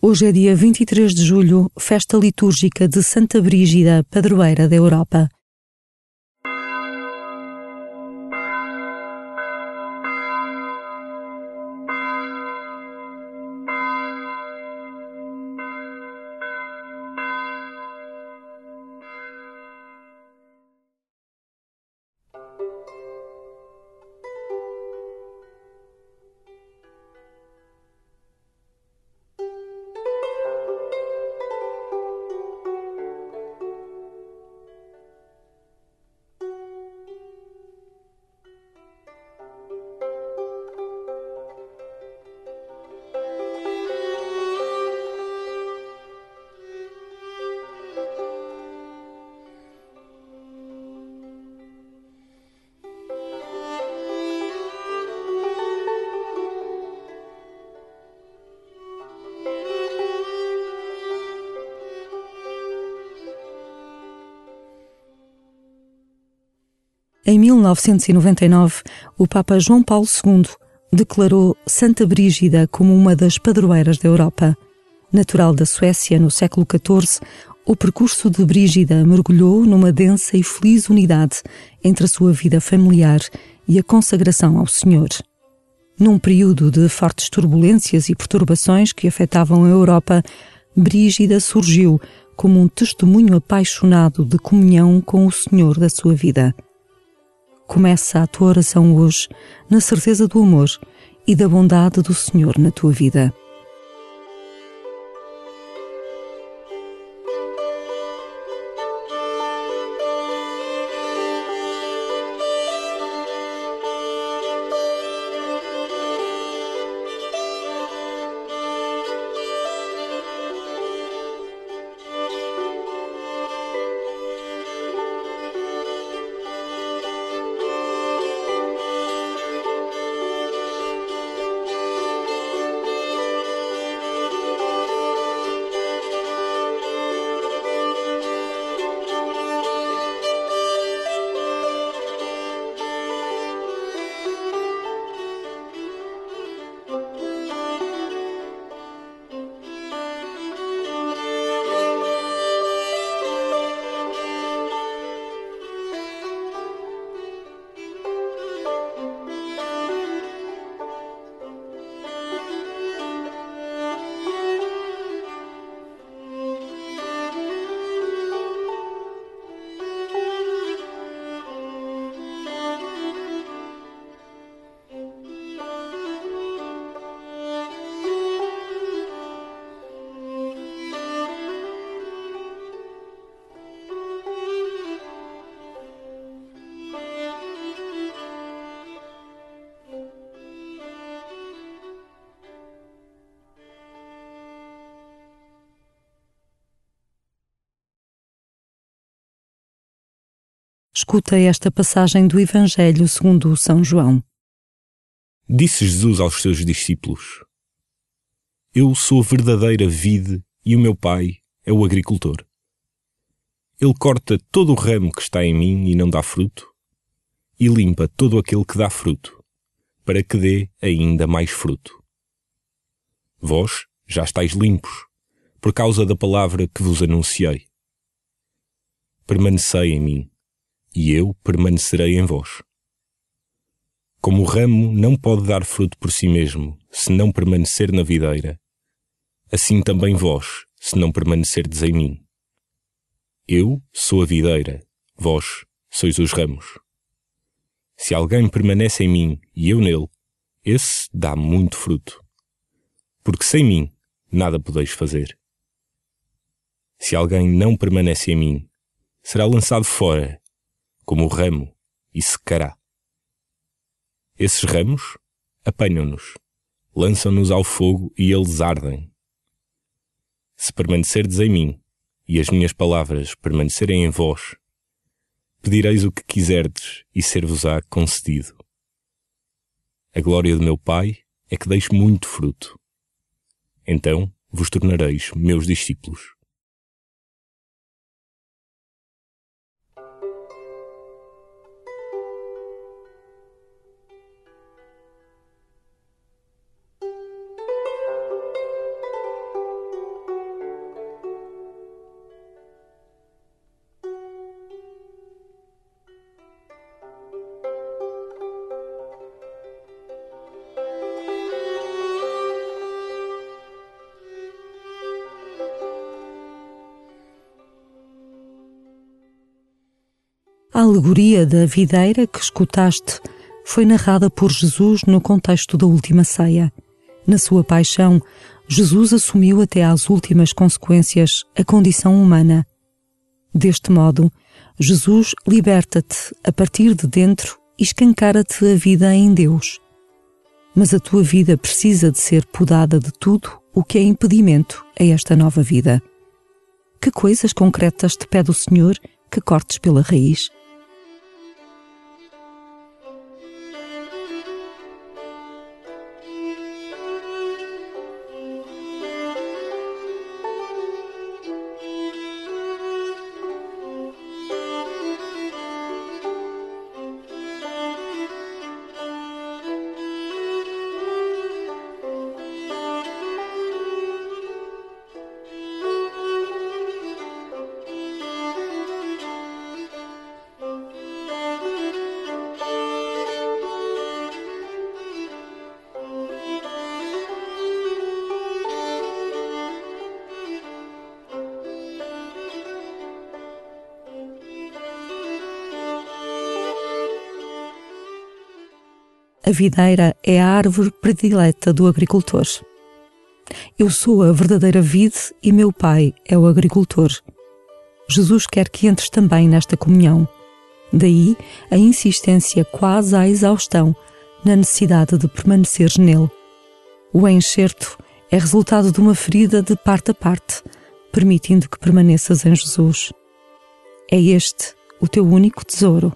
Hoje é dia 23 de julho, festa litúrgica de Santa Brígida, padroeira da Europa. Em 1999, o Papa João Paulo II declarou Santa Brígida como uma das padroeiras da Europa. Natural da Suécia no século XIV, o percurso de Brígida mergulhou numa densa e feliz unidade entre a sua vida familiar e a consagração ao Senhor. Num período de fortes turbulências e perturbações que afetavam a Europa, Brígida surgiu como um testemunho apaixonado de comunhão com o Senhor da sua vida. Começa a tua oração hoje na certeza do amor e da bondade do Senhor na tua vida. Escuta esta passagem do Evangelho segundo São João. Disse Jesus aos seus discípulos: Eu sou a verdadeira vide e o meu Pai é o agricultor. Ele corta todo o ramo que está em mim e não dá fruto, e limpa todo aquele que dá fruto, para que dê ainda mais fruto. Vós já estáis limpos, por causa da palavra que vos anunciei. Permanecei em mim, e eu permanecerei em vós. Como o ramo não pode dar fruto por si mesmo, se não permanecer na videira, assim também vós, se não permanecerdes em mim. Eu sou a videira, vós sois os ramos. Se alguém permanece em mim e eu nele, esse dá muito fruto. Porque sem mim nada podeis fazer. Se alguém não permanece em mim, será lançado fora, como o ramo, e secará. Esses ramos apanham-nos, lançam-nos ao fogo e eles ardem. Se permanecerdes em mim, e as minhas palavras permanecerem em vós, pedireis o que quiserdes e ser-vos-á concedido. A glória do meu Pai é que deis muito fruto. Então vos tornareis meus discípulos. alegoria da videira que escutaste foi narrada por Jesus no contexto da última ceia. Na sua paixão, Jesus assumiu até às últimas consequências a condição humana. Deste modo, Jesus liberta-te a partir de dentro e escancara-te a vida em Deus. Mas a tua vida precisa de ser podada de tudo o que é impedimento a esta nova vida. Que coisas concretas te pede o Senhor que cortes pela raiz? A videira é a árvore predileta do agricultor. Eu sou a verdadeira vide e meu Pai é o agricultor. Jesus quer que entres também nesta comunhão. Daí a insistência quase à exaustão na necessidade de permaneceres nele. O enxerto é resultado de uma ferida de parte a parte, permitindo que permaneças em Jesus. É este o teu único tesouro.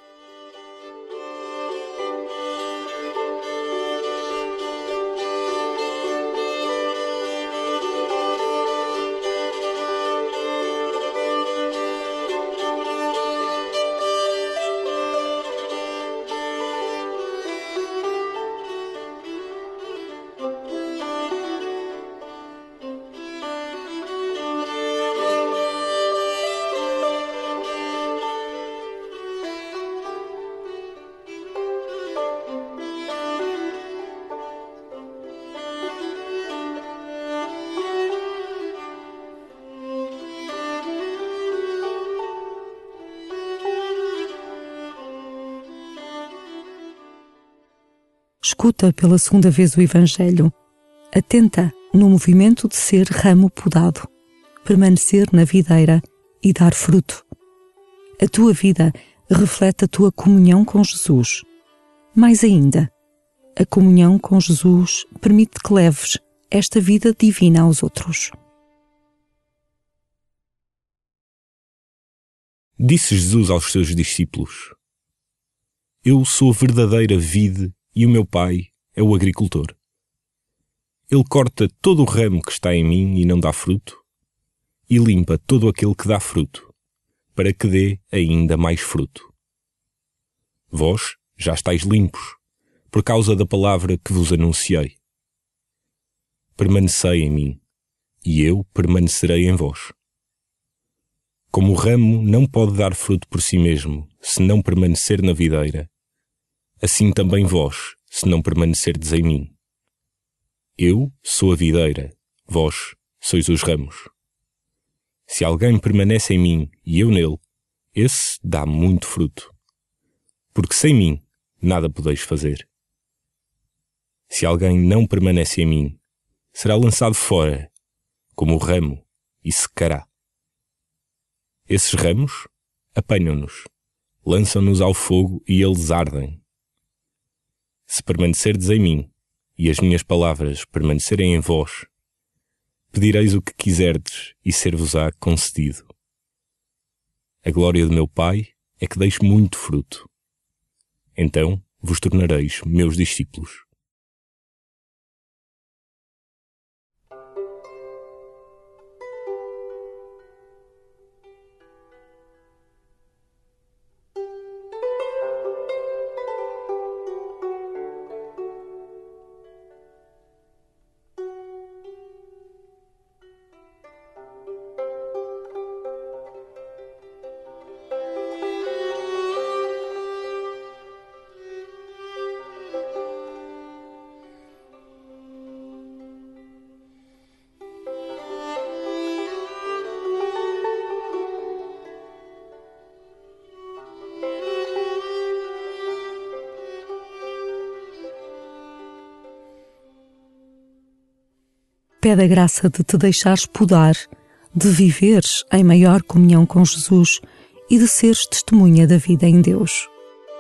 Escuta pela segunda vez o Evangelho. Atenta no movimento de ser ramo podado, permanecer na videira e dar fruto. A tua vida reflete a tua comunhão com Jesus. Mais ainda, a comunhão com Jesus permite que leves esta vida divina aos outros. Disse Jesus aos seus discípulos: Eu sou a verdadeira vide e o meu Pai é o agricultor. Ele corta todo o ramo que está em mim e não dá fruto, e limpa todo aquele que dá fruto, para que dê ainda mais fruto. Vós já estáis limpos, por causa da palavra que vos anunciei. Permanecei em mim, e eu permanecerei em vós. Como o ramo não pode dar fruto por si mesmo, se não permanecer na videira, assim também vós, se não permanecerdes em mim. Eu sou a videira, vós sois os ramos. Se alguém permanece em mim e eu nele, esse dá muito fruto. Porque sem mim nada podeis fazer. Se alguém não permanece em mim, será lançado fora, como o ramo, e secará. Esses ramos apanham-nos, lançam-nos ao fogo e eles ardem. Se permanecerdes em mim, e as minhas palavras permanecerem em vós, pedireis o que quiserdes e ser-vos-á concedido. A glória do meu Pai é que deis muito fruto. Então vos tornareis meus discípulos. Pede a graça de te deixares podar, de viveres em maior comunhão com Jesus e de seres testemunha da vida em Deus.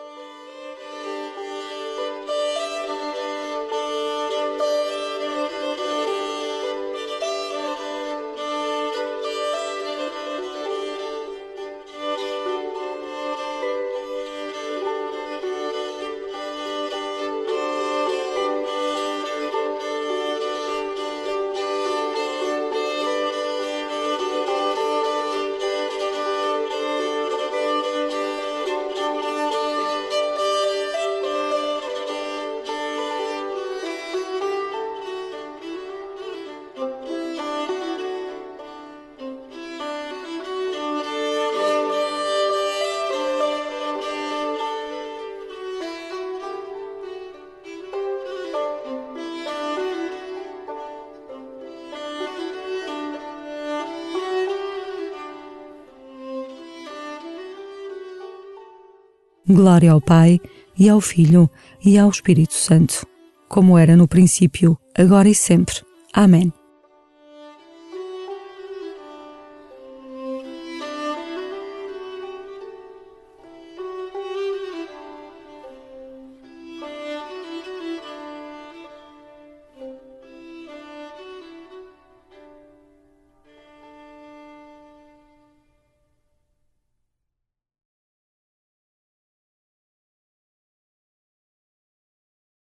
Glória ao Pai, e ao Filho, e ao Espírito Santo, como era no princípio, agora e sempre. Amém.